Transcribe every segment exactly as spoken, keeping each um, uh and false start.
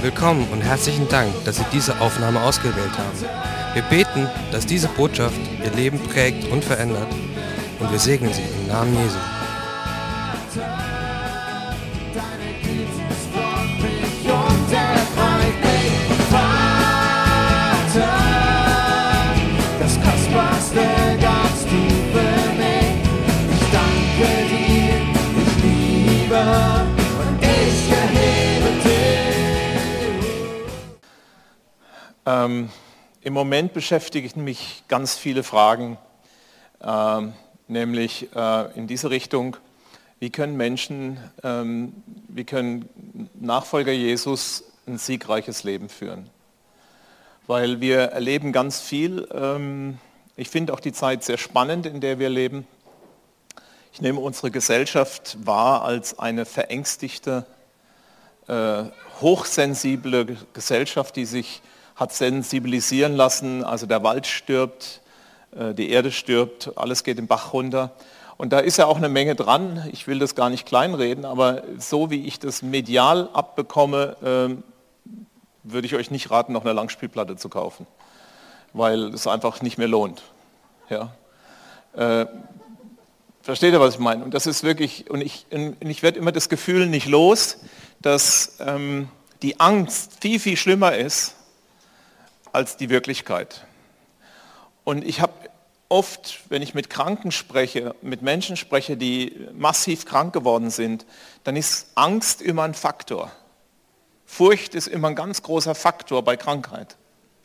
Willkommen und herzlichen Dank, dass Sie diese Aufnahme ausgewählt haben. Wir beten, dass diese Botschaft Ihr Leben prägt und verändert, und wir segnen Sie im Namen Jesu. Das Kostbarste ganz tief für mich. Ich danke dir, ich liebe und ich erhebe dich. Ähm, Im Moment beschäftigen mich ganz viele Fragen, ähm, nämlich äh, in diese Richtung: Wie können Menschen, ähm, wie können Nachfolger Jesus ein siegreiches Leben führen? Weil wir erleben ganz viel. Ähm, ich finde auch die Zeit sehr spannend, in der wir leben. Ich nehme unsere Gesellschaft wahr als eine verängstigte, äh, hochsensible Gesellschaft, die sich hat sensibilisieren lassen. Also der Wald stirbt, äh, die Erde stirbt, alles geht den Bach runter. Und da ist ja auch eine Menge dran. Ich will das gar nicht kleinreden, aber so wie ich das medial abbekomme, äh, würde ich euch nicht raten, noch eine Langspielplatte zu kaufen, weil es einfach nicht mehr lohnt. Ja. Äh, versteht ihr, was ich meine? Und das ist wirklich, und ich, und ich werde immer das Gefühl nicht los, dass ähm, die Angst viel, viel schlimmer ist als die Wirklichkeit. Und ich habe oft, wenn ich mit Kranken spreche, mit Menschen spreche, die massiv krank geworden sind, dann ist Angst immer ein Faktor. Furcht ist immer ein ganz großer Faktor bei Krankheit.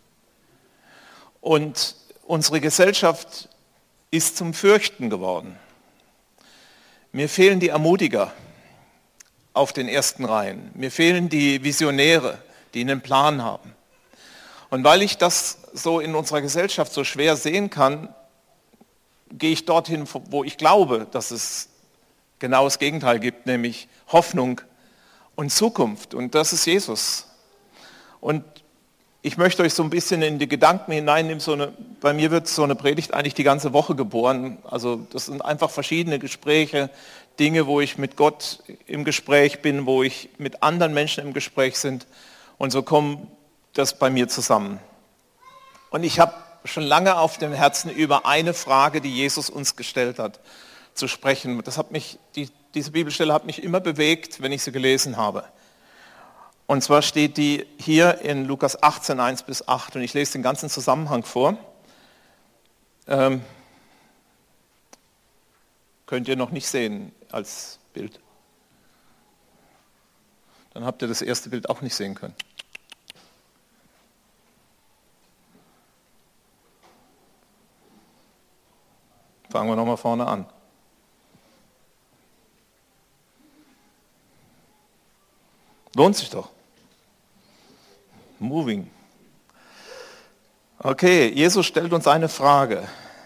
Und unsere Gesellschaft ist zum Fürchten geworden. Mir fehlen die Ermutiger auf den ersten Reihen. Mir fehlen die Visionäre, die einen Plan haben. Und weil ich das so in unserer Gesellschaft so schwer sehen kann, gehe ich dorthin, wo ich glaube, dass es genau das Gegenteil gibt, nämlich Hoffnung und Zukunft. Und das ist Jesus. Und ich möchte euch so ein bisschen in die Gedanken hineinnehmen. So eine, bei mir wird so eine Predigt eigentlich die ganze Woche geboren. Also das sind einfach verschiedene Gespräche, Dinge, wo ich mit Gott im Gespräch bin, wo ich mit anderen Menschen im Gespräch bin. Und so kommt das bei mir zusammen. Und ich habe schon lange auf dem Herzen, über eine Frage, die Jesus uns gestellt hat, zu sprechen. Das hat mich, die, diese Bibelstelle hat mich immer bewegt, wenn ich sie gelesen habe. Und zwar steht die hier in Lukas achtzehn, eins bis acht, und ich lese den ganzen Zusammenhang vor. Ähm, könnt ihr noch nicht sehen als Bild. Dann habt ihr das erste Bild auch nicht sehen können. Fangen wir nochmal vorne an. Lohnt sich doch. Moving. Okay, Jesus stellt uns eine Frage.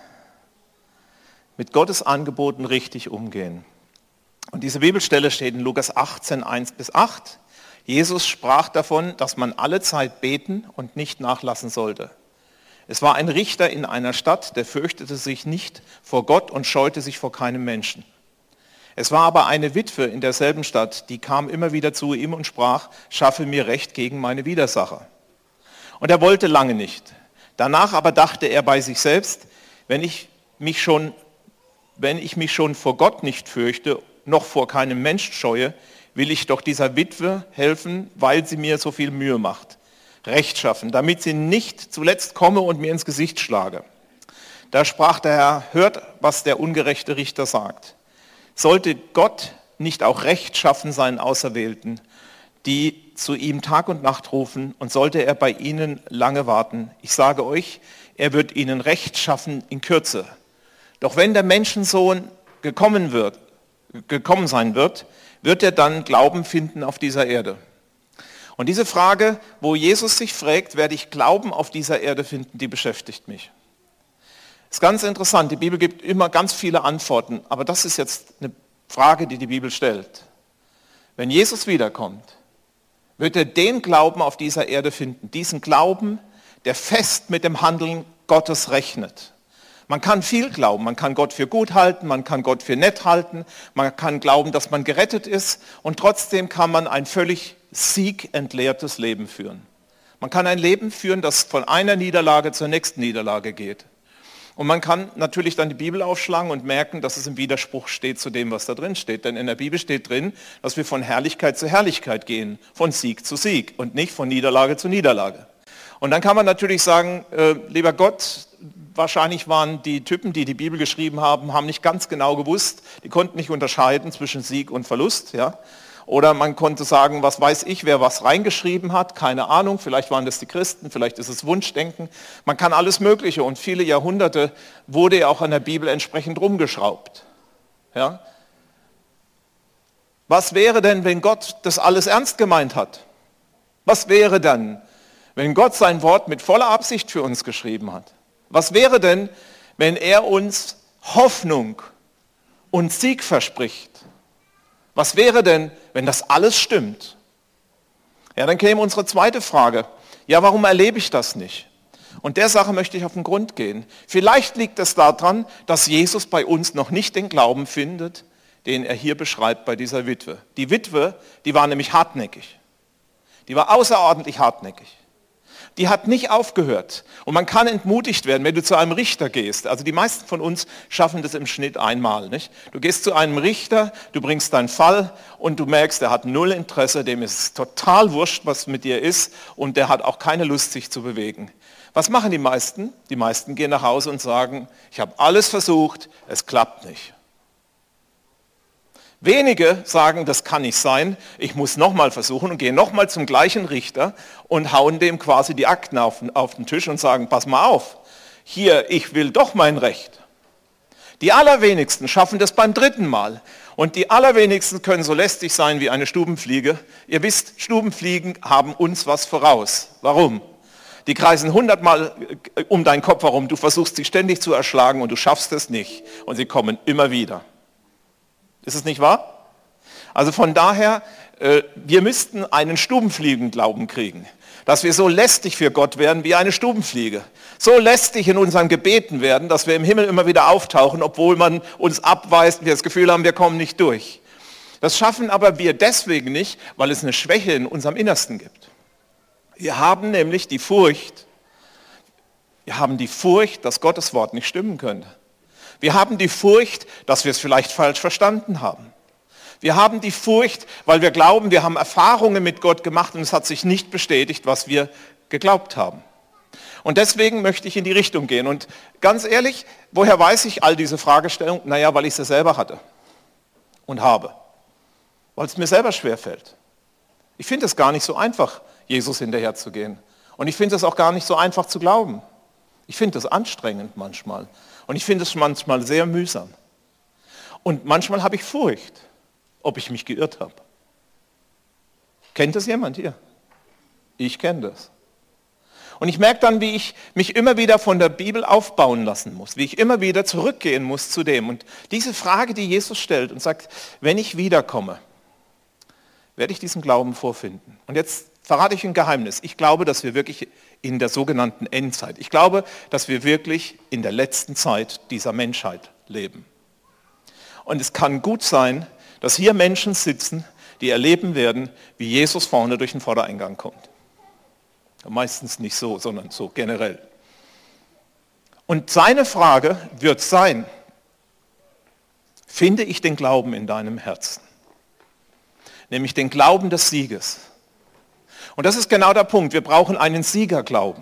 Mit Gottes Angeboten richtig umgehen. Und diese Bibelstelle steht in Lukas achtzehn, eins bis acht. Jesus sprach davon, dass man alle Zeit beten und nicht nachlassen sollte. Es war ein Richter in einer Stadt, der fürchtete sich nicht vor Gott und scheute sich vor keinem Menschen. Es war aber eine Witwe in derselben Stadt, die kam immer wieder zu ihm und sprach: Schaffe mir Recht gegen meine Widersacher. Und er wollte lange nicht. Danach aber dachte er bei sich selbst: Wenn ich mich schon, wenn ich mich schon vor Gott nicht fürchte, noch vor keinem Menschen scheue, will ich doch dieser Witwe helfen, weil sie mir so viel Mühe macht. Recht schaffen, damit sie nicht zuletzt komme und mir ins Gesicht schlage. Da sprach der Herr: Hört, was der ungerechte Richter sagt. Sollte Gott nicht auch Recht schaffen seinen Auserwählten, die zu ihm Tag und Nacht rufen, und sollte er bei ihnen lange warten? Ich sage euch, er wird ihnen Recht schaffen in Kürze. Doch wenn der Menschensohn gekommen wird, gekommen sein wird, wird er dann Glauben finden auf dieser Erde? Und diese Frage, wo Jesus sich fragt, werde ich Glauben auf dieser Erde finden, die beschäftigt mich. Das ist ganz interessant, die Bibel gibt immer ganz viele Antworten, aber das ist jetzt eine Frage, die die Bibel stellt. Wenn Jesus wiederkommt, wird er den Glauben auf dieser Erde finden, diesen Glauben, der fest mit dem Handeln Gottes rechnet. Man kann viel glauben, man kann Gott für gut halten, man kann Gott für nett halten, man kann glauben, dass man gerettet ist, und trotzdem kann man ein völlig siegentleertes Leben führen. Man kann ein Leben führen, das von einer Niederlage zur nächsten Niederlage geht. Und man kann natürlich dann die Bibel aufschlagen und merken, dass es im Widerspruch steht zu dem, was da drin steht. Denn in der Bibel steht drin, dass wir von Herrlichkeit zu Herrlichkeit gehen, von Sieg zu Sieg und nicht von Niederlage zu Niederlage. Und dann kann man natürlich sagen, äh, lieber Gott, wahrscheinlich waren die Typen, die die Bibel geschrieben haben, haben nicht ganz genau gewusst, die konnten nicht unterscheiden zwischen Sieg und Verlust. Ja? Oder man konnte sagen, was weiß ich, wer was reingeschrieben hat, keine Ahnung, vielleicht waren das die Christen, vielleicht ist es Wunschdenken. Man kann alles Mögliche und viele Jahrhunderte wurde ja auch an der Bibel entsprechend rumgeschraubt. Ja? Was wäre denn, wenn Gott das alles ernst gemeint hat? Was wäre dann, wenn Gott sein Wort mit voller Absicht für uns geschrieben hat? Was wäre denn, wenn er uns Hoffnung und Sieg verspricht? Was wäre denn, wenn das alles stimmt? Ja, dann käme unsere zweite Frage. Ja, warum erlebe ich das nicht? Und der Sache möchte ich auf den Grund gehen. Vielleicht liegt es daran, dass Jesus bei uns noch nicht den Glauben findet, den er hier beschreibt bei dieser Witwe. Die Witwe, die war nämlich hartnäckig. Die war außerordentlich hartnäckig. Die hat nicht aufgehört. Und man kann entmutigt werden, wenn du zu einem Richter gehst. Also die meisten von uns schaffen das im Schnitt einmal. Nicht? Du gehst zu einem Richter, du bringst deinen Fall und du merkst, der hat null Interesse, dem ist total wurscht, was mit dir ist und der hat auch keine Lust, sich zu bewegen. Was machen die meisten? Die meisten gehen nach Hause und sagen, ich habe alles versucht, es klappt nicht. Wenige sagen, das kann nicht sein, ich muss nochmal versuchen und gehen nochmal zum gleichen Richter und hauen dem quasi die Akten auf, auf den Tisch und sagen, pass mal auf, hier, ich will doch mein Recht. Die allerwenigsten schaffen das beim dritten Mal und die allerwenigsten können so lästig sein wie eine Stubenfliege. Ihr wisst, Stubenfliegen haben uns was voraus. Warum? Die kreisen hundertmal um deinen Kopf herum, du versuchst sie ständig zu erschlagen und du schaffst es nicht und sie kommen immer wieder. Ist es nicht wahr? Also von daher, äh, wir müssten einen Stubenfliegenglauben kriegen, dass wir so lästig für Gott werden wie eine Stubenfliege. So lästig in unseren Gebeten werden, dass wir im Himmel immer wieder auftauchen, obwohl man uns abweist und wir das Gefühl haben, wir kommen nicht durch. Das schaffen aber wir deswegen nicht, weil es eine Schwäche in unserem Innersten gibt. Wir haben nämlich die Furcht, wir haben die Furcht, dass Gottes Wort nicht stimmen könnte. Wir haben die Furcht, dass wir es vielleicht falsch verstanden haben. Wir haben die Furcht, weil wir glauben, wir haben Erfahrungen mit Gott gemacht und es hat sich nicht bestätigt, was wir geglaubt haben. Und deswegen möchte ich in die Richtung gehen. Und ganz ehrlich, woher weiß ich all diese Fragestellungen? Naja, weil ich sie selber hatte und habe. Weil es mir selber schwerfällt. Ich finde es gar nicht so einfach, Jesus hinterherzugehen. Und ich finde es auch gar nicht so einfach zu glauben. Ich finde es anstrengend manchmal. Und ich finde es manchmal sehr mühsam. Und manchmal habe ich Furcht, ob ich mich geirrt habe. Kennt das jemand hier? Ich kenne das. Und ich merke dann, wie ich mich immer wieder von der Bibel aufbauen lassen muss, wie ich immer wieder zurückgehen muss zu dem. Und diese Frage, die Jesus stellt und sagt, wenn ich wiederkomme, werde ich diesen Glauben vorfinden. Und jetzt verrate ich ein Geheimnis. Ich glaube, dass wir wirklich in der sogenannten Endzeit, ich glaube, dass wir wirklich in der letzten Zeit dieser Menschheit leben. Und es kann gut sein, dass hier Menschen sitzen, die erleben werden, wie Jesus vorne durch den Vordereingang kommt. Meistens nicht so, sondern so generell. Und seine Frage wird sein, finde ich den Glauben in deinem Herzen? Nämlich den Glauben des Sieges. Und das ist genau der Punkt. Wir brauchen einen Siegerglauben.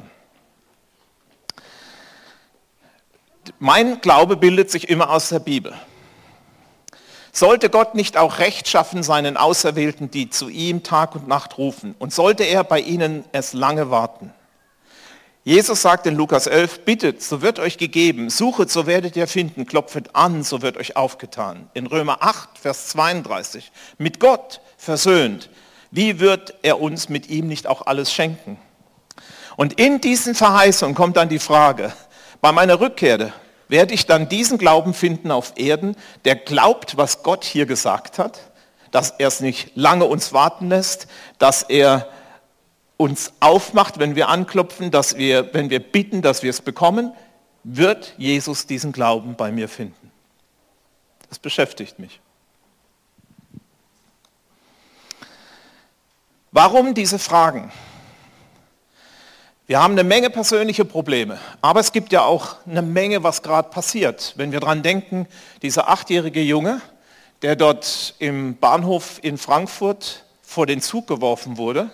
Mein Glaube bildet sich immer aus der Bibel. Sollte Gott nicht auch Recht schaffen seinen Auserwählten, die zu ihm Tag und Nacht rufen? Und sollte er bei ihnen erst lange warten? Jesus sagt in Lukas elf, bittet, so wird euch gegeben, suchet, so werdet ihr finden, klopfet an, so wird euch aufgetan. In Römer acht, Vers zweiunddreißig, mit Gott versöhnt, wie wird er uns mit ihm nicht auch alles schenken? Und in diesen Verheißungen kommt dann die Frage, bei meiner Rückkehr werde ich dann diesen Glauben finden auf Erden, der glaubt, was Gott hier gesagt hat, dass er es nicht lange uns warten lässt, dass er uns aufmacht, wenn wir anklopfen, dass wir, wenn wir bitten, dass wir es bekommen, wird Jesus diesen Glauben bei mir finden. Das beschäftigt mich. Warum diese Fragen? Wir haben eine Menge persönliche Probleme, aber es gibt ja auch eine Menge, was gerade passiert. Wenn wir daran denken, dieser achtjährige Junge, der dort im Bahnhof in Frankfurt vor den Zug geworfen wurde,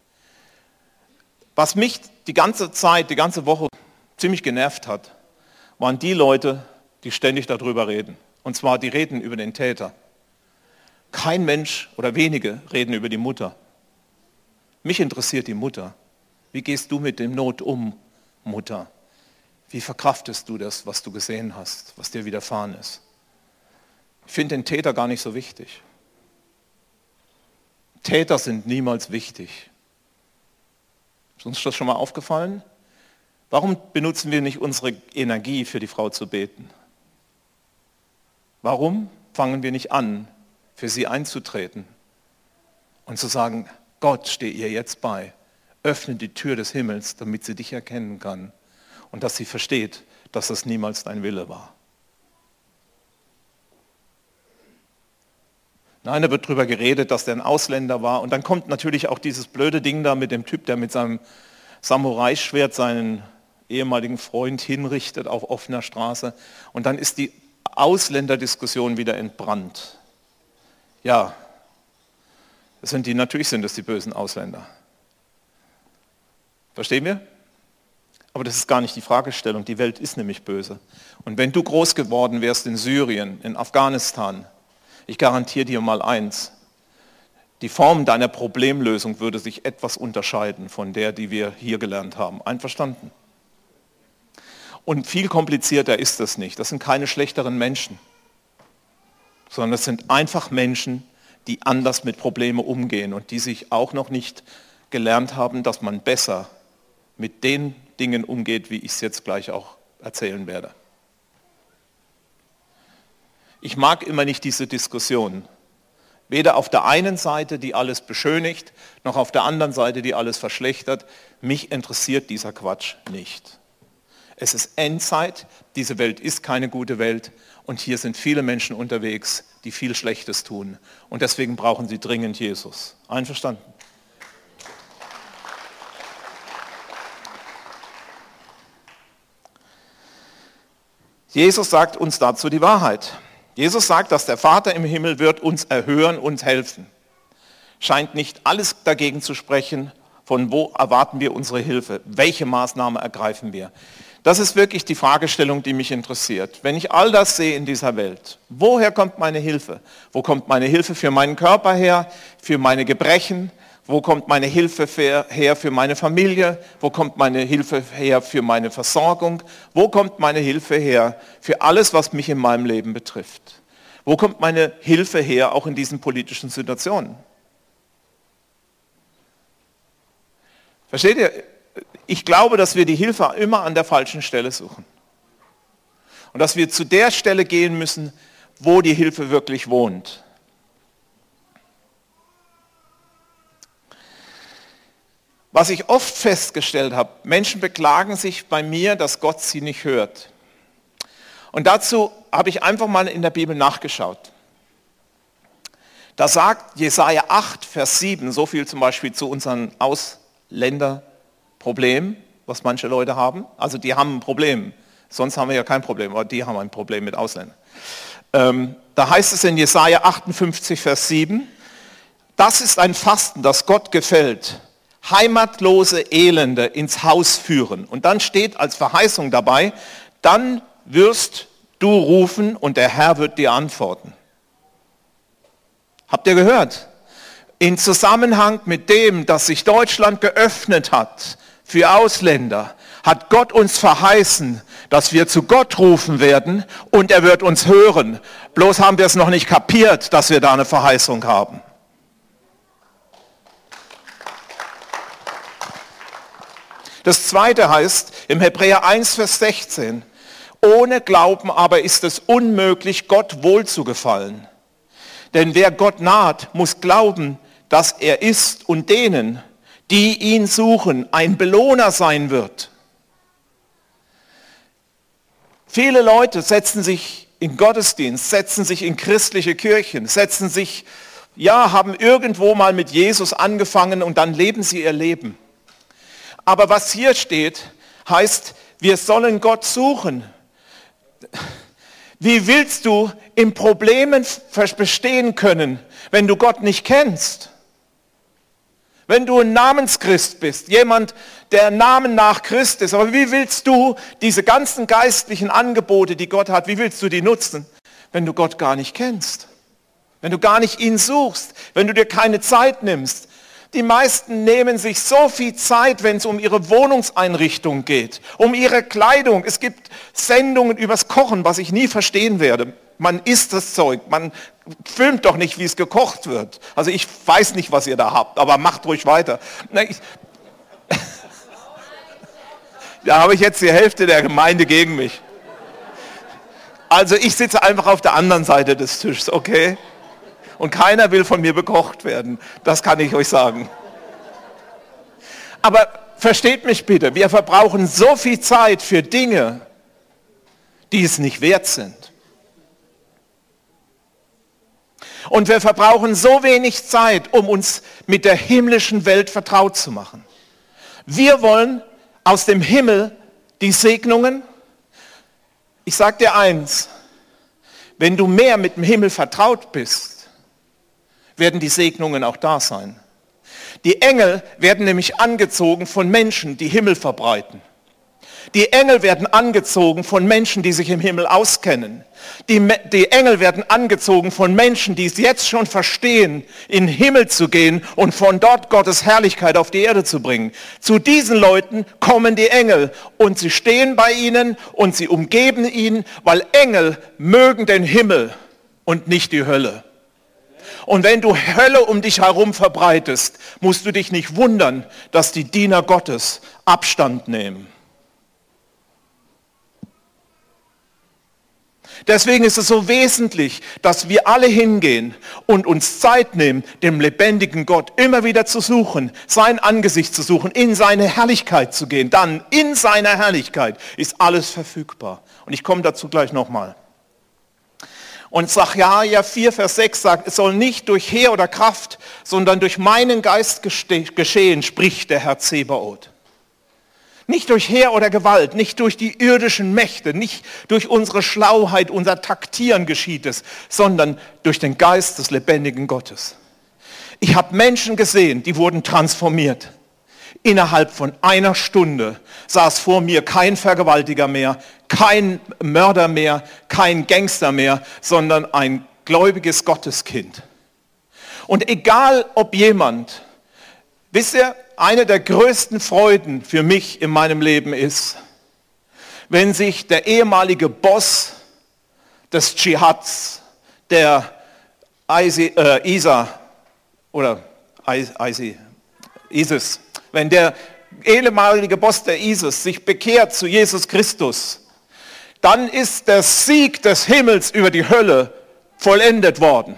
was mich die ganze Zeit, die ganze Woche ziemlich genervt hat, waren die Leute, die ständig darüber reden. Und zwar, die reden über den Täter. Kein Mensch oder wenige reden über die Mutter. Mich interessiert die Mutter. Wie gehst du mit dem Not um, Mutter? Wie verkraftest du das, was du gesehen hast, was dir widerfahren ist? Ich finde den Täter gar nicht so wichtig. Täter sind niemals wichtig. Ist uns das schon mal aufgefallen? Warum benutzen wir nicht unsere Energie, für die Frau zu beten? Warum fangen wir nicht an, für sie einzutreten und zu sagen, Gott, steh ihr jetzt bei. Öffne die Tür des Himmels, damit sie dich erkennen kann und dass sie versteht, dass das niemals dein Wille war. Nein, da wird darüber geredet, dass der ein Ausländer war. Und dann kommt natürlich auch dieses blöde Ding da mit dem Typ, der mit seinem Samurai-Schwert seinen ehemaligen Freund hinrichtet auf offener Straße. Und dann ist die Ausländerdiskussion wieder entbrannt. Ja, das sind die, natürlich sind das die bösen Ausländer. Verstehen wir? Aber das ist gar nicht die Fragestellung. Die Welt ist nämlich böse. Und wenn du groß geworden wärst in Syrien, in Afghanistan, ich garantiere dir mal eins, die Form deiner Problemlösung würde sich etwas unterscheiden von der, die wir hier gelernt haben. Einverstanden? Und viel komplizierter ist das nicht. Das sind keine schlechteren Menschen, sondern das sind einfach Menschen, die anders mit Problemen umgehen und die sich auch noch nicht gelernt haben, dass man besser mit den Dingen umgeht, wie ich es jetzt gleich auch erzählen werde. Ich mag immer nicht diese Diskussion. Weder auf der einen Seite, die alles beschönigt, noch auf der anderen Seite, die alles verschlechtert. Mich interessiert dieser Quatsch nicht. Es ist Endzeit, diese Welt ist keine gute Welt und hier sind viele Menschen unterwegs, die viel Schlechtes tun. Und deswegen brauchen sie dringend Jesus. Einverstanden? Jesus sagt uns dazu die Wahrheit. Jesus sagt, dass der Vater im Himmel wird uns erhören und helfen. Scheint nicht alles dagegen zu sprechen, von wo erwarten wir unsere Hilfe, welche Maßnahme ergreifen wir. Das ist wirklich die Fragestellung, die mich interessiert. Wenn ich all das sehe in dieser Welt, woher kommt meine Hilfe? Wo kommt meine Hilfe für meinen Körper her, für meine Gebrechen? Wo kommt meine Hilfe her für meine Familie? Wo kommt meine Hilfe her für meine Versorgung? Wo kommt meine Hilfe her für alles, was mich in meinem Leben betrifft? Wo kommt meine Hilfe her, auch in diesen politischen Situationen? Versteht ihr? Ich glaube, dass wir die Hilfe immer an der falschen Stelle suchen. Und dass wir zu der Stelle gehen müssen, wo die Hilfe wirklich wohnt. Was ich oft festgestellt habe, Menschen beklagen sich bei mir, dass Gott sie nicht hört. Und dazu habe ich einfach mal in der Bibel nachgeschaut. Da sagt Jesaja acht, Vers sieben, so viel zum Beispiel zu unseren Ausländerproblemen, was manche Leute haben. Also die haben ein Problem, sonst haben wir ja kein Problem, aber die haben ein Problem mit Ausländern. Ähm, da heißt es in Jesaja achtundfünfzig, Vers sieben, das ist ein Fasten, das Gott gefällt. Heimatlose Elende ins Haus führen. Und dann steht als Verheißung dabei, dann wirst du rufen und der Herr wird dir antworten. Habt ihr gehört? In Zusammenhang mit dem, dass sich Deutschland geöffnet hat für Ausländer, hat Gott uns verheißen, dass wir zu Gott rufen werden und er wird uns hören. Bloß haben wir es noch nicht kapiert, dass wir da eine Verheißung haben. Das zweite heißt im Hebräer eins, Vers sechzehn, ohne Glauben aber ist es unmöglich, Gott wohlzugefallen. Denn wer Gott naht, muss glauben, dass er ist und denen, die ihn suchen, ein Belohner sein wird. Viele Leute setzen sich in Gottesdienst, setzen sich in christliche Kirchen, setzen sich ja, haben irgendwo mal mit Jesus angefangen und dann leben sie ihr Leben. Aber was hier steht, heißt, wir sollen Gott suchen. Wie willst du in Problemen bestehen können, wenn du Gott nicht kennst? Wenn du ein Namenschrist bist, jemand, der Namen nach Christ ist, aber wie willst du diese ganzen geistlichen Angebote, die Gott hat, wie willst du die nutzen, wenn du Gott gar nicht kennst? Wenn du gar nicht ihn suchst, wenn du dir keine Zeit nimmst. Die meisten nehmen sich so viel Zeit, wenn es um ihre Wohnungseinrichtung geht, um ihre Kleidung. Es gibt Sendungen übers Kochen, was ich nie verstehen werde. Man isst das Zeug, man filmt doch nicht, wie es gekocht wird. Also ich weiß nicht, was ihr da habt, aber macht ruhig weiter. Da habe ich jetzt die Hälfte der Gemeinde gegen mich. Also ich sitze einfach auf der anderen Seite des Tisches, okay? Und keiner will von mir bekocht werden, das kann ich euch sagen. Aber versteht mich bitte, wir verbrauchen so viel Zeit für Dinge, die es nicht wert sind. Und wir verbrauchen so wenig Zeit, um uns mit der himmlischen Welt vertraut zu machen. Wir wollen aus dem Himmel die Segnungen. Ich sage dir eins, wenn du mehr mit dem Himmel vertraut bist, werden die Segnungen auch da sein. Die Engel werden nämlich angezogen von Menschen, die Himmel verbreiten. Die Engel werden angezogen von Menschen, die sich im Himmel auskennen. Die, die Engel werden angezogen von Menschen, die es jetzt schon verstehen, in den Himmel zu gehen und von dort Gottes Herrlichkeit auf die Erde zu bringen. Zu diesen Leuten kommen die Engel und sie stehen bei ihnen und sie umgeben ihn, weil Engel mögen den Himmel und nicht die Hölle. Und wenn du Hölle um dich herum verbreitest, musst du dich nicht wundern, dass die Diener Gottes Abstand nehmen. Deswegen ist es so wesentlich, dass wir alle hingehen und uns Zeit nehmen, dem lebendigen Gott immer wieder zu suchen, sein Angesicht zu suchen, in seine Herrlichkeit zu gehen. Dann in seiner Herrlichkeit ist alles verfügbar. Und ich komme dazu gleich nochmal. Und Sacharja vier, Vers sechs sagt, es soll nicht durch Heer oder Kraft, sondern durch meinen Geist geschehen, spricht der Herr Zebaoth. Nicht durch Heer oder Gewalt, nicht durch die irdischen Mächte, nicht durch unsere Schlauheit, unser Taktieren geschieht es, sondern durch den Geist des lebendigen Gottes. Ich habe Menschen gesehen, die wurden transformiert. Innerhalb von einer Stunde saß vor mir kein Vergewaltiger mehr, kein Mörder mehr, kein Gangster mehr, sondern ein gläubiges Gotteskind. Und egal ob jemand, wisst ihr, eine der größten Freuden für mich in meinem Leben ist, wenn sich der ehemalige Boss des Dschihads, der ISIS, äh, ISA oder ISIS, ISIS, wenn der ehemalige Boss der ISIS sich bekehrt zu Jesus Christus, dann ist der Sieg des Himmels über die Hölle vollendet worden.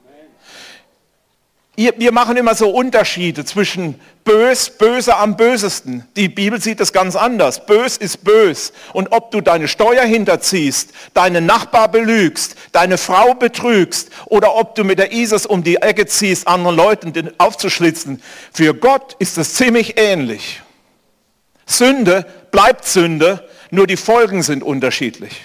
Wir machen immer so Unterschiede zwischen bös, böse am bösesten. Die Bibel sieht das ganz anders. Bös ist bös. Und ob du deine Steuer hinterziehst, deinen Nachbar belügst, deine Frau betrügst oder ob du mit der ISIS um die Ecke ziehst, anderen Leuten aufzuschlitzen, für Gott ist es ziemlich ähnlich. Sünde bleibt Sünde, nur die Folgen sind unterschiedlich.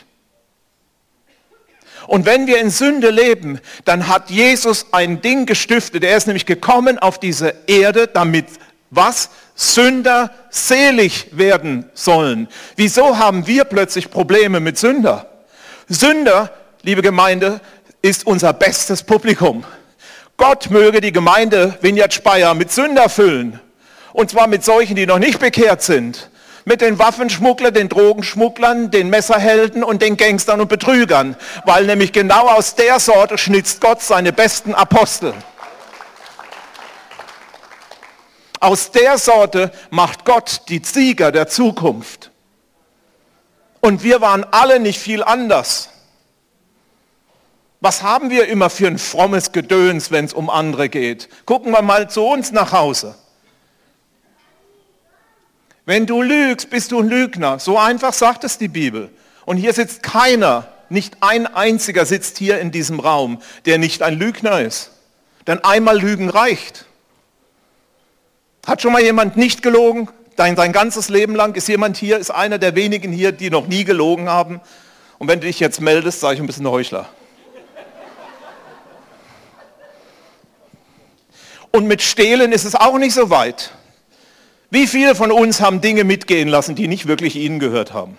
Und wenn wir in Sünde leben, dann hat Jesus ein Ding gestiftet. Er ist nämlich gekommen auf diese Erde, damit was? Sünder selig werden sollen. Wieso haben wir plötzlich Probleme mit Sünder? Sünder, liebe Gemeinde, ist unser bestes Publikum. Gott möge die Gemeinde Vineyard Speyer mit Sünder füllen. Und zwar mit solchen, die noch nicht bekehrt sind. Mit den Waffenschmugglern, den Drogenschmugglern, den Messerhelden und den Gangstern und Betrügern. Weil nämlich genau aus der Sorte schnitzt Gott seine besten Apostel. Aus der Sorte macht Gott die Sieger der Zukunft. Und wir waren alle nicht viel anders. Was haben wir immer für ein frommes Gedöns, wenn es um andere geht? Gucken wir mal zu uns nach Hause. Wenn du lügst, bist du ein Lügner. So einfach sagt es die Bibel. Und hier sitzt keiner, nicht ein einziger sitzt hier in diesem Raum, der nicht ein Lügner ist. Denn einmal Lügen reicht. Hat schon mal jemand nicht gelogen? Dein, sein ganzes Leben lang? Ist jemand hier, ist einer der wenigen hier, die noch nie gelogen haben? Und wenn du dich jetzt meldest, sage ich ein bisschen Heuchler. Und mit Stehlen ist es auch nicht so weit. Wie viele von uns haben Dinge mitgehen lassen, die nicht wirklich ihnen gehört haben?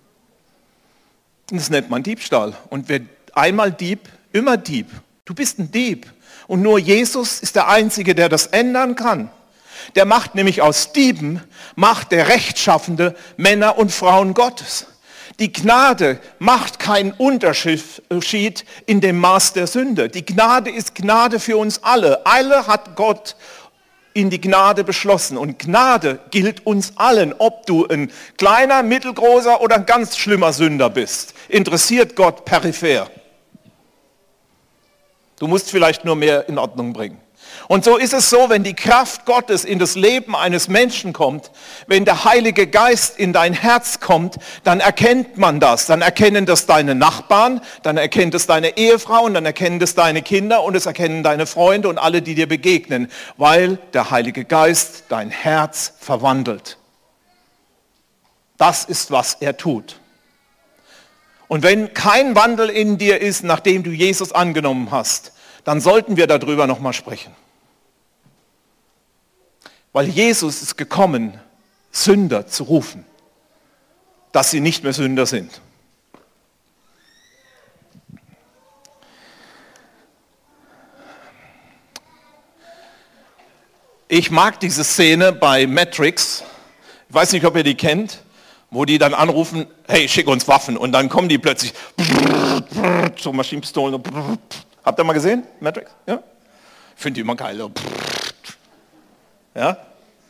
Das nennt man Diebstahl. Und wer einmal Dieb, immer Dieb. Du bist ein Dieb. Und nur Jesus ist der Einzige, der das ändern kann. Der macht nämlich aus Dieben, macht der rechtschaffende Männer und Frauen Gottes. Die Gnade macht keinen Unterschied in dem Maß der Sünde. Die Gnade ist Gnade für uns alle. Alle hat Gott in die Gnade beschlossen. Und Gnade gilt uns allen, ob du ein kleiner, mittelgroßer oder ein ganz schlimmer Sünder bist. Interessiert Gott peripher. Du musst vielleicht nur mehr in Ordnung bringen. Und so ist es so, wenn die Kraft Gottes in das Leben eines Menschen kommt, wenn der Heilige Geist in dein Herz kommt, dann erkennt man das. Dann erkennen das deine Nachbarn, dann erkennt es deine Ehefrauen, dann erkennen das deine Kinder und es erkennen deine Freunde und alle, die dir begegnen, weil der Heilige Geist dein Herz verwandelt. Das ist, was er tut. Und wenn kein Wandel in dir ist, nachdem du Jesus angenommen hast, dann sollten wir darüber nochmal sprechen. Weil Jesus ist gekommen, Sünder zu rufen, dass sie nicht mehr Sünder sind. Ich mag diese Szene bei Matrix, ich weiß nicht, ob ihr die kennt, wo die dann anrufen, hey, schick uns Waffen. Und dann kommen die plötzlich, so Maschinenpistolen. Habt ihr mal gesehen, Matrix? Ja? Ich finde die immer geil. Ja?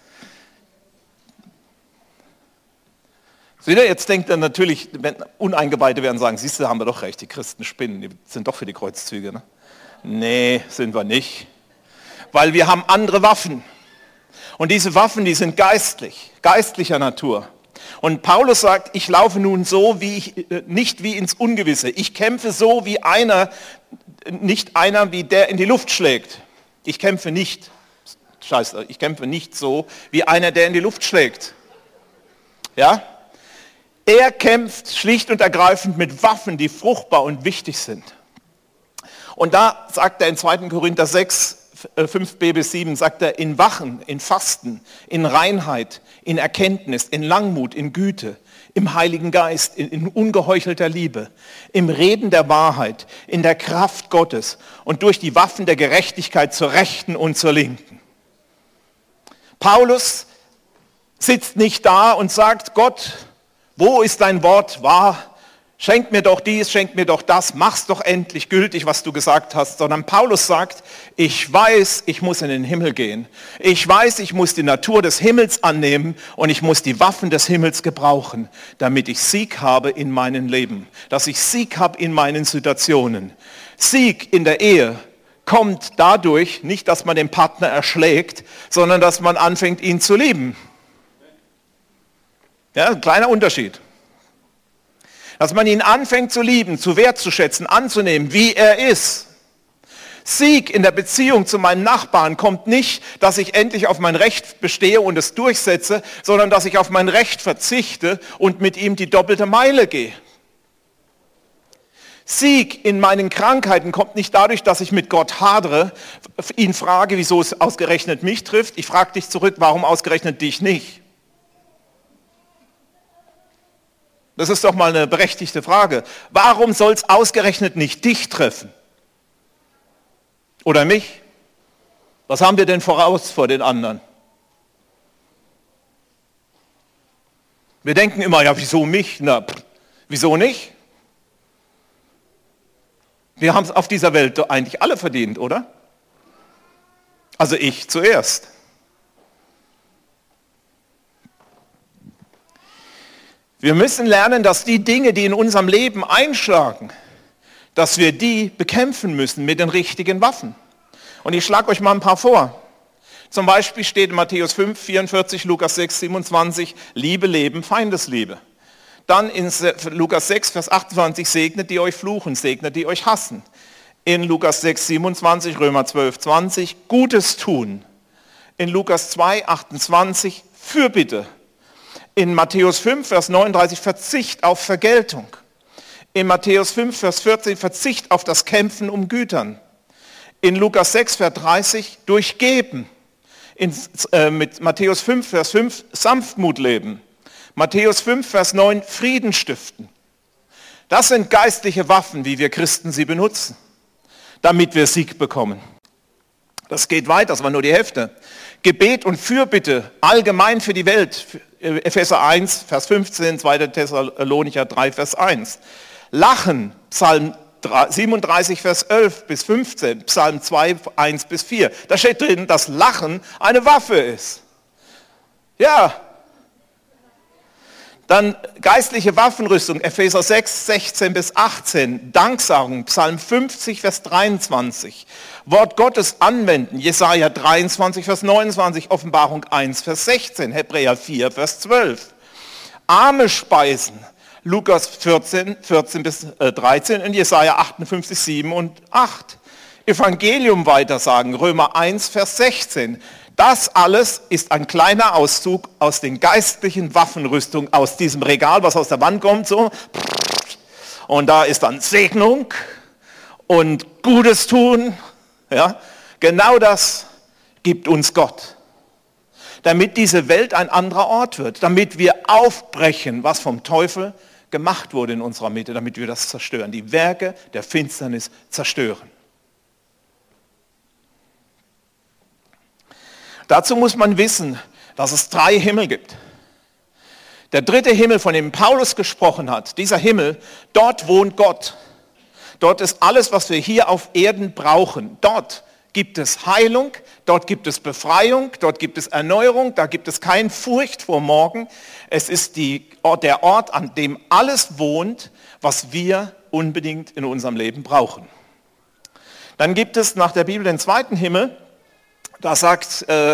Seht ihr, jetzt denkt er natürlich, wenn Uneingeweihte werden sagen, siehst du, haben wir doch recht, die Christen spinnen, die sind doch für die Kreuzzüge. Ne? Nee, sind wir nicht. Weil wir haben andere Waffen. Und diese Waffen, die sind geistlich, geistlicher Natur. Und Paulus sagt, ich laufe nun so, wie ich, nicht wie ins Ungewisse. Ich kämpfe so wie einer, nicht einer, wie der in die Luft schlägt. Ich kämpfe nicht, scheiße, ich kämpfe nicht so, wie einer, der in die Luft schlägt. Ja? Er kämpft schlicht und ergreifend mit Waffen, die fruchtbar und wichtig sind. Und da sagt er in zweiten Korinther sechs, fünf b bis sieben, sagt er, in Wachen, in Fasten, in Reinheit, in Erkenntnis, in Langmut, in Güte, im Heiligen Geist, in, in ungeheuchelter Liebe, im Reden der Wahrheit, in der Kraft Gottes und durch die Waffen der Gerechtigkeit zur Rechten und zur Linken. Paulus sitzt nicht da und sagt, Gott, wo ist dein Wort wahr? Schenk mir doch dies, schenk mir doch das, mach's doch endlich gültig, was du gesagt hast. Sondern Paulus sagt, ich weiß, ich muss in den Himmel gehen. Ich weiß, ich muss die Natur des Himmels annehmen und ich muss die Waffen des Himmels gebrauchen, damit ich Sieg habe in meinem Leben. Dass ich Sieg habe in meinen Situationen. Sieg in der Ehe kommt dadurch, nicht, dass man den Partner erschlägt, sondern dass man anfängt, ihn zu lieben. Ja, ein kleiner Unterschied. Dass man ihn anfängt zu lieben, zu wertzuschätzen, anzunehmen, wie er ist. Sieg in der Beziehung zu meinen Nachbarn kommt nicht, dass ich endlich auf mein Recht bestehe und es durchsetze, sondern dass ich auf mein Recht verzichte und mit ihm die doppelte Meile gehe. Sieg in meinen Krankheiten kommt nicht dadurch, dass ich mit Gott hadere, ihn frage, wieso es ausgerechnet mich trifft. Ich frage dich zurück, warum ausgerechnet dich nicht? Das ist doch mal eine berechtigte Frage. Warum soll es ausgerechnet nicht dich treffen? Oder mich? Was haben wir denn voraus vor den anderen? Wir denken immer, ja, wieso mich? Na, pff, wieso nicht? Wir haben es auf dieser Welt doch eigentlich alle verdient, oder? Also ich zuerst. Wir müssen lernen, dass die Dinge, die in unserem Leben einschlagen, dass wir die bekämpfen müssen mit den richtigen Waffen. Und ich schlage euch mal ein paar vor. Zum Beispiel steht in Matthäus fünf, vierundvierzig, Lukas sechs, siebenundzwanzig, Liebe, Leben, Feindesliebe. Dann in Lukas sechs, Vers achtundzwanzig, segnet die euch fluchen, segnet die euch hassen. In Lukas sechs, siebenundzwanzig, Römer zwölf, zwanzig, Gutes tun. In Lukas zwei, achtundzwanzig, Fürbitte. In Matthäus fünf, Vers neununddreißig, Verzicht auf Vergeltung. In Matthäus fünf, Vers vierzehn, Verzicht auf das Kämpfen um Gütern. In Lukas sechs, Vers dreißig, Durchgeben. In, äh, mit Matthäus fünf, Vers fünf, Sanftmut leben. Matthäus fünf, Vers neun, Frieden stiften. Das sind geistliche Waffen, wie wir Christen sie benutzen, damit wir Sieg bekommen. Das geht weiter, das war nur die Hälfte. Gebet und Fürbitte allgemein für die Welt. Epheser eins, Vers fünfzehn, zweiter Thessalonicher drei, Vers eins. Lachen, Psalm siebenunddreißig, Vers elf bis fünfzehn, Psalm zwei, eins bis vier. Da steht drin, dass Lachen eine Waffe ist. Ja. Dann geistliche Waffenrüstung, Epheser sechs, sechzehn bis achtzehn, Danksagung, Psalm fünfzig, Vers dreiundzwanzig, Wort Gottes anwenden, Jesaja dreiundzwanzig, Vers neunundzwanzig, Offenbarung eins, Vers sechzehn, Hebräer vier, Vers zwölf, Arme speisen, Lukas vierzehn, vierzehn bis dreizehn und Jesaja achtundfünfzig, sieben und acht, Evangelium weitersagen, Römer eins, Vers sechzehn, das alles ist ein kleiner Auszug aus den geistlichen Waffenrüstungen, aus diesem Regal, was aus der Wand kommt, so. Und da ist dann Segnung und Gutes tun. Ja. Genau das gibt uns Gott. Damit diese Welt ein anderer Ort wird, damit wir aufbrechen, was vom Teufel gemacht wurde in unserer Mitte, damit wir das zerstören, die Werke der Finsternis zerstören. Dazu muss man wissen, dass es drei Himmel gibt. Der dritte Himmel, von dem Paulus gesprochen hat, dieser Himmel, dort wohnt Gott. Dort ist alles, was wir hier auf Erden brauchen. Dort gibt es Heilung, dort gibt es Befreiung, dort gibt es Erneuerung, da gibt es keine Furcht vor morgen. Es ist die, der Ort, an dem alles wohnt, was wir unbedingt in unserem Leben brauchen. Dann gibt es nach der Bibel den zweiten Himmel. Da sagt äh, äh,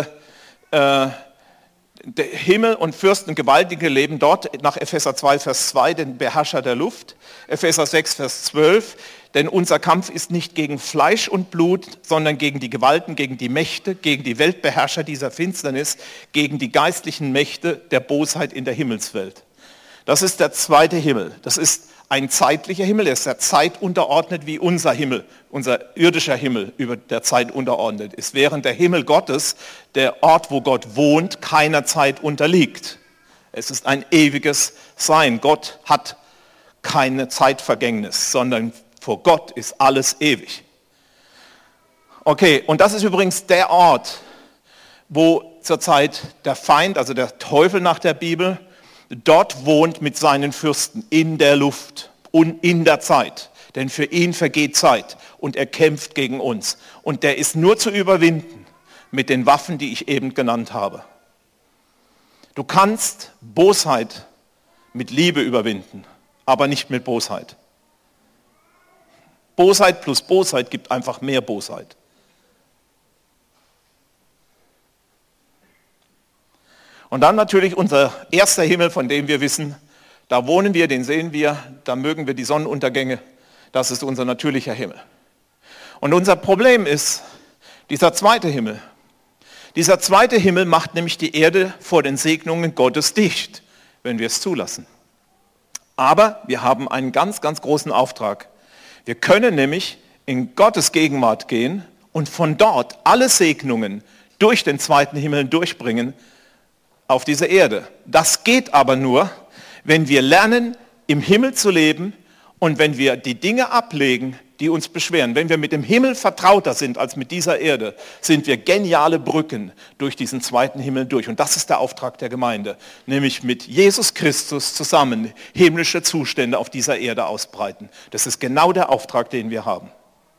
der Himmel und Fürsten gewaltige leben dort, nach Epheser zwei, Vers zwei, den Beherrscher der Luft. Epheser sechs, Vers zwölf, denn unser Kampf ist nicht gegen Fleisch und Blut, sondern gegen die Gewalten, gegen die Mächte, gegen die Weltbeherrscher dieser Finsternis, gegen die geistlichen Mächte der Bosheit in der Himmelswelt. Das ist der zweite Himmel. Das ist ein zeitlicher Himmel, der ist der Zeit unterordnet, wie unser Himmel, unser irdischer Himmel über der Zeit unterordnet ist. Während der Himmel Gottes, der Ort, wo Gott wohnt, keiner Zeit unterliegt. Es ist ein ewiges Sein. Gott hat keine Zeitvergängnis, sondern vor Gott ist alles ewig. Okay, und das ist übrigens der Ort, wo zurzeit der Feind, also der Teufel nach der Bibel, dort wohnt mit seinen Fürsten in der Luft und in der Zeit. Denn für ihn vergeht Zeit und er kämpft gegen uns. Und der ist nur zu überwinden mit den Waffen, die ich eben genannt habe. Du kannst Bosheit mit Liebe überwinden, aber nicht mit Bosheit. Bosheit plus Bosheit gibt einfach mehr Bosheit. Und dann natürlich unser erster Himmel, von dem wir wissen, da wohnen wir, den sehen wir, da mögen wir die Sonnenuntergänge, das ist unser natürlicher Himmel. Und unser Problem ist dieser zweite Himmel. Dieser zweite Himmel macht nämlich die Erde vor den Segnungen Gottes dicht, wenn wir es zulassen. Aber wir haben einen ganz, ganz großen Auftrag. Wir können nämlich in Gottes Gegenwart gehen und von dort alle Segnungen durch den zweiten Himmel durchbringen, auf diese Erde. Das geht aber nur, wenn wir lernen, im Himmel zu leben und wenn wir die Dinge ablegen, die uns beschweren. Wenn wir mit dem Himmel vertrauter sind als mit dieser Erde, sind wir geniale Brücken durch diesen zweiten Himmel durch. Und das ist der Auftrag der Gemeinde, nämlich mit Jesus Christus zusammen himmlische Zustände auf dieser Erde ausbreiten. Das ist genau der Auftrag, den wir haben.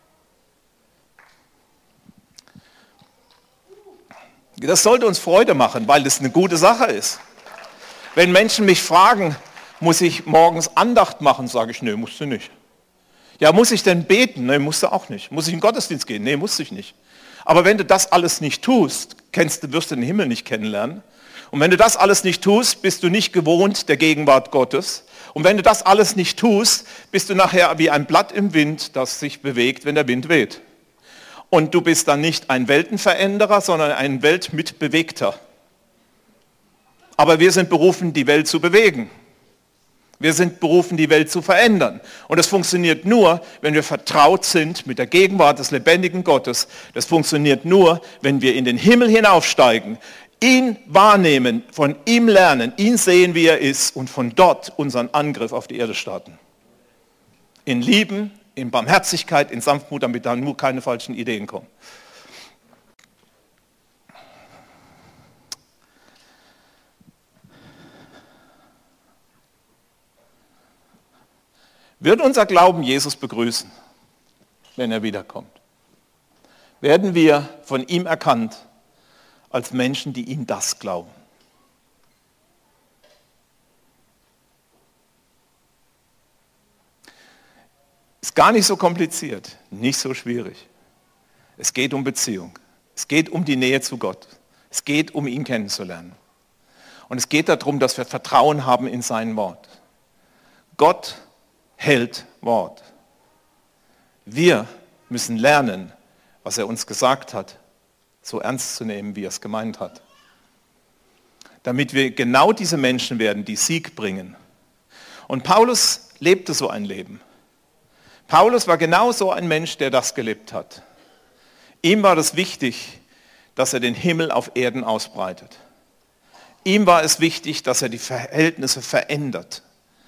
Das sollte uns Freude machen, weil das eine gute Sache ist. Wenn Menschen mich fragen, muss ich morgens Andacht machen, sage ich, nee, musst du nicht. Ja, muss ich denn beten? Nee, musst du auch nicht. Muss ich in den Gottesdienst gehen? Nee, musst ich nicht. Aber wenn du das alles nicht tust, kennst du, wirst du den Himmel nicht kennenlernen. Und wenn du das alles nicht tust, bist du nicht gewohnt der Gegenwart Gottes. Und wenn du das alles nicht tust, bist du nachher wie ein Blatt im Wind, das sich bewegt, wenn der Wind weht. Und du bist dann nicht ein Weltenveränderer, sondern ein Weltmitbewegter. Aber wir sind berufen, die Welt zu bewegen. Wir sind berufen, die Welt zu verändern. Und das funktioniert nur, wenn wir vertraut sind mit der Gegenwart des lebendigen Gottes. Das funktioniert nur, wenn wir in den Himmel hinaufsteigen, ihn wahrnehmen, von ihm lernen, ihn sehen, wie er ist und von dort unseren Angriff auf die Erde starten. In Lieben, in Barmherzigkeit, in Sanftmut, damit da nur keine falschen Ideen kommen. Wird unser Glauben Jesus begrüßen, wenn er wiederkommt? Werden wir von ihm erkannt als Menschen, die ihm das glauben? Ist gar nicht so kompliziert, nicht so schwierig. Es geht um Beziehung. Es geht um die Nähe zu Gott. Es geht um ihn kennenzulernen. Und es geht darum, dass wir Vertrauen haben in sein Wort. Gott hält Wort. Wir müssen lernen, was er uns gesagt hat, so ernst zu nehmen, wie er es gemeint hat. Damit wir genau diese Menschen werden, die Sieg bringen. Und Paulus lebte so ein Leben. Paulus war genau so ein Mensch, der das gelebt hat. Ihm war es wichtig, dass er den Himmel auf Erden ausbreitet. Ihm war es wichtig, dass er die Verhältnisse verändert.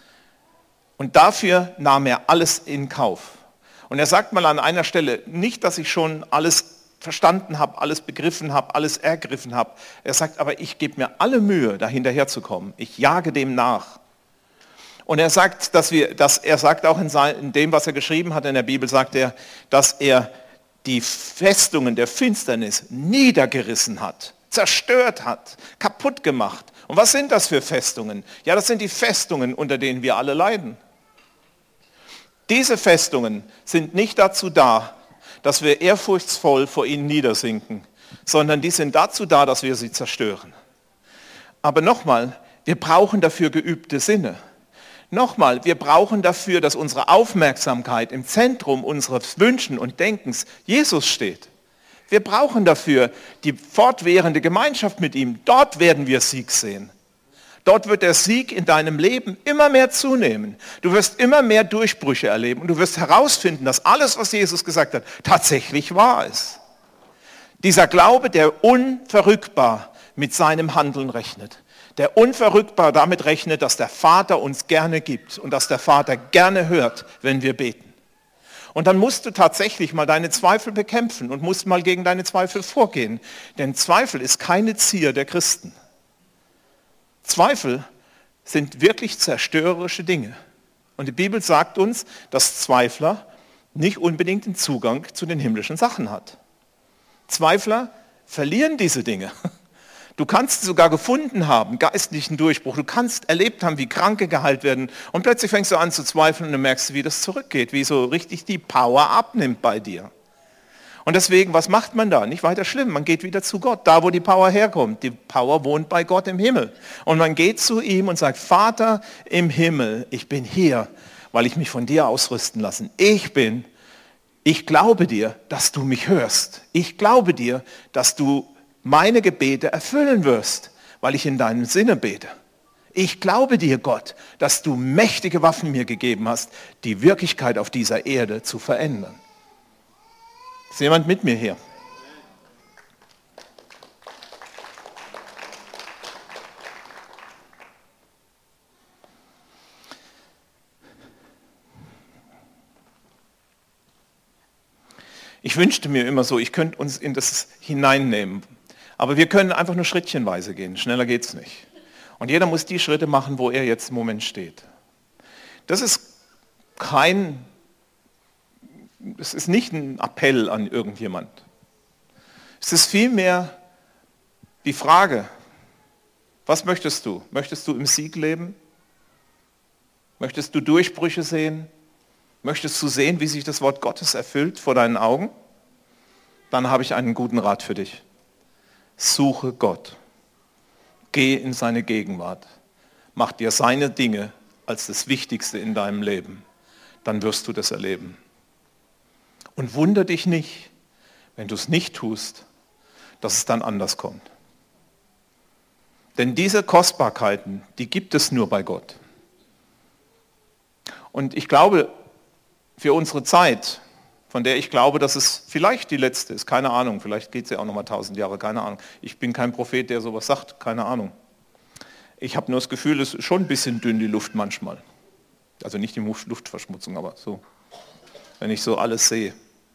Und dafür nahm er alles in Kauf. Und er sagt mal an einer Stelle, nicht, dass ich schon alles verstanden habe, alles begriffen habe, alles ergriffen habe. Er sagt, aber ich gebe mir alle Mühe, da hinterherzukommen. Ich jage dem nach. Und er sagt, dass wir, dass er sagt auch in, sein, in dem, was er geschrieben hat in der Bibel, sagt er, dass er die Festungen der Finsternis niedergerissen hat, zerstört hat, kaputt gemacht. Und was sind das für Festungen? Ja, das sind die Festungen, unter denen wir alle leiden. Diese Festungen sind nicht dazu da, dass wir ehrfurchtsvoll vor ihnen niedersinken, sondern die sind dazu da, dass wir sie zerstören. Aber nochmal, wir brauchen dafür geübte Sinne. Nochmal, wir brauchen dafür, dass unsere Aufmerksamkeit im Zentrum unseres Wünschen und Denkens Jesus steht. Wir brauchen dafür die fortwährende Gemeinschaft mit ihm. Dort werden wir Sieg sehen. Dort wird der Sieg in deinem Leben immer mehr zunehmen. Du wirst immer mehr Durchbrüche erleben und du wirst herausfinden, dass alles, was Jesus gesagt hat, tatsächlich wahr ist. Dieser Glaube, der unverrückbar mit seinem Handeln rechnet, der unverrückbar damit rechnet, dass der Vater uns gerne gibt und dass der Vater gerne hört, wenn wir beten. Und dann musst du tatsächlich mal deine Zweifel bekämpfen und musst mal gegen deine Zweifel vorgehen. Denn Zweifel ist keine Zier der Christen. Zweifel sind wirklich zerstörerische Dinge. Und die Bibel sagt uns, dass Zweifler nicht unbedingt den Zugang zu den himmlischen Sachen hat. Zweifler verlieren diese Dinge. Du kannst sogar gefunden haben, geistlichen Durchbruch. Du kannst erlebt haben, wie Kranke geheilt werden. Und plötzlich fängst du an zu zweifeln und du merkst, wie das zurückgeht, wie so richtig die Power abnimmt bei dir. Und deswegen, was macht man da? Nicht weiter schlimm, man geht wieder zu Gott, da wo die Power herkommt. Die Power wohnt bei Gott im Himmel. Und man geht zu ihm und sagt, Vater im Himmel, ich bin hier, weil ich mich von dir ausrüsten lasse. Ich bin, ich glaube dir, dass du mich hörst. Ich glaube dir, dass du meine Gebete erfüllen wirst, weil ich in deinem Sinne bete. Ich glaube dir, Gott, dass du mächtige Waffen mir gegeben hast, die Wirklichkeit auf dieser Erde zu verändern. Ist jemand mit mir hier? Ich wünschte mir immer so, ich könnte uns in das hineinnehmen. Aber wir können einfach nur schrittchenweise gehen, schneller geht es nicht. Und jeder muss die Schritte machen, wo er jetzt im Moment steht. Das ist kein, es ist nicht ein Appell an irgendjemand. Es ist vielmehr die Frage, was möchtest du? Möchtest du im Sieg leben? Möchtest du Durchbrüche sehen? Möchtest du sehen, wie sich das Wort Gottes erfüllt vor deinen Augen? Dann habe ich einen guten Rat für dich. Suche Gott. Geh in seine Gegenwart. Mach dir seine Dinge als das Wichtigste in deinem Leben, dann wirst du das erleben. Und wundere dich nicht, wenn du es nicht tust, dass es dann anders kommt. Denn diese Kostbarkeiten, die gibt es nur bei Gott. Und ich glaube, für unsere Zeit, von der ich glaube, dass es vielleicht die letzte ist, keine Ahnung, vielleicht geht es ja auch nochmal tausend Jahre, keine Ahnung. Ich bin kein Prophet, der sowas sagt, keine Ahnung. Ich habe nur das Gefühl, es ist schon ein bisschen dünn, die Luft manchmal. Also nicht die Luftverschmutzung, aber so, wenn ich so alles sehe.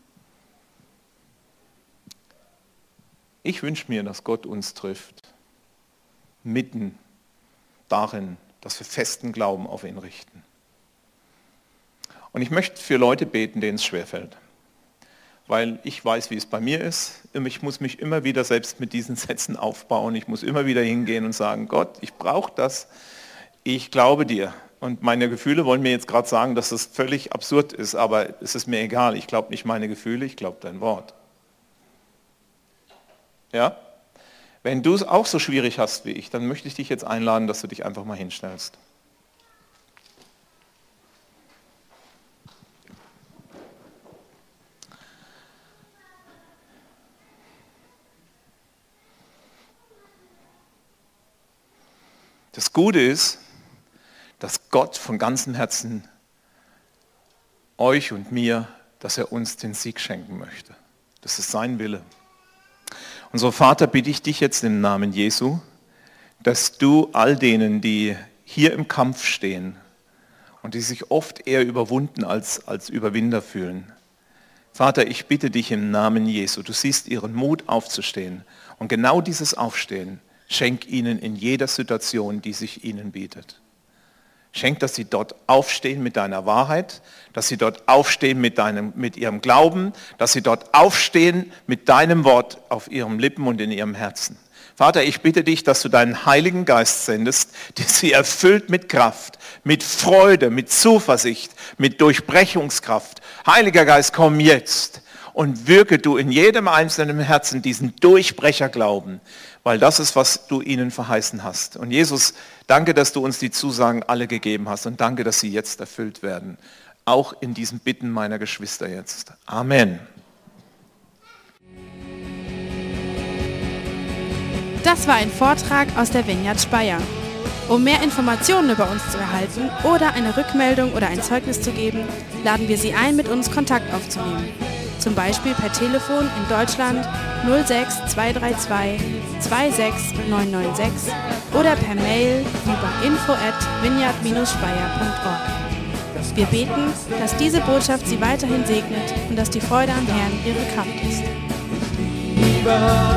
Ich wünsche mir, dass Gott uns trifft, mitten darin, dass wir festen Glauben auf ihn richten. Und ich möchte für Leute beten, denen es schwerfällt. Weil ich weiß, wie es bei mir ist. Ich muss mich immer wieder selbst mit diesen Sätzen aufbauen. Ich muss immer wieder hingehen und sagen, Gott, ich brauche das. Ich glaube dir. Und meine Gefühle wollen mir jetzt gerade sagen, dass das völlig absurd ist, aber es ist mir egal. Ich glaube nicht meine Gefühle, ich glaube dein Wort. Ja? Wenn du es auch so schwierig hast wie ich, dann möchte ich dich jetzt einladen, dass du dich einfach mal hinstellst. Das Gute ist, dass Gott von ganzem Herzen euch und mir, dass er uns den Sieg schenken möchte. Das ist sein Wille. Und so, Vater, bitte ich dich jetzt im Namen Jesu, dass du all denen, die hier im Kampf stehen und die sich oft eher überwunden als, als Überwinder fühlen, Vater, ich bitte dich im Namen Jesu, du siehst ihren Mut aufzustehen und genau dieses Aufstehen schenk ihnen in jeder Situation, die sich ihnen bietet. Schenk, dass sie dort aufstehen mit deiner Wahrheit, dass sie dort aufstehen mit, deinem, mit ihrem Glauben, dass sie dort aufstehen mit deinem Wort auf ihren Lippen und in ihrem Herzen. Vater, ich bitte dich, dass du deinen Heiligen Geist sendest, der sie erfüllt mit Kraft, mit Freude, mit Zuversicht, mit Durchbrechungskraft. Heiliger Geist, komm jetzt und wirke du in jedem einzelnen Herzen diesen Durchbrecherglauben, weil das ist, was du ihnen verheißen hast. Und Jesus, danke, dass du uns die Zusagen alle gegeben hast und danke, dass sie jetzt erfüllt werden. Auch in diesen Bitten meiner Geschwister jetzt. Amen. Das war ein Vortrag aus der Vineyard Speyer. Um mehr Informationen über uns zu erhalten oder eine Rückmeldung oder ein Zeugnis zu geben, laden wir Sie ein, mit uns Kontakt aufzunehmen. Zum Beispiel per Telefon in Deutschland null sechs zwei drei zwei zwei sechs neun neun sechs oder per Mail über info at vineyard dash speyer punkt org. Wir beten, dass diese Botschaft Sie weiterhin segnet und dass die Freude am Herrn Ihre Kraft ist. Lieber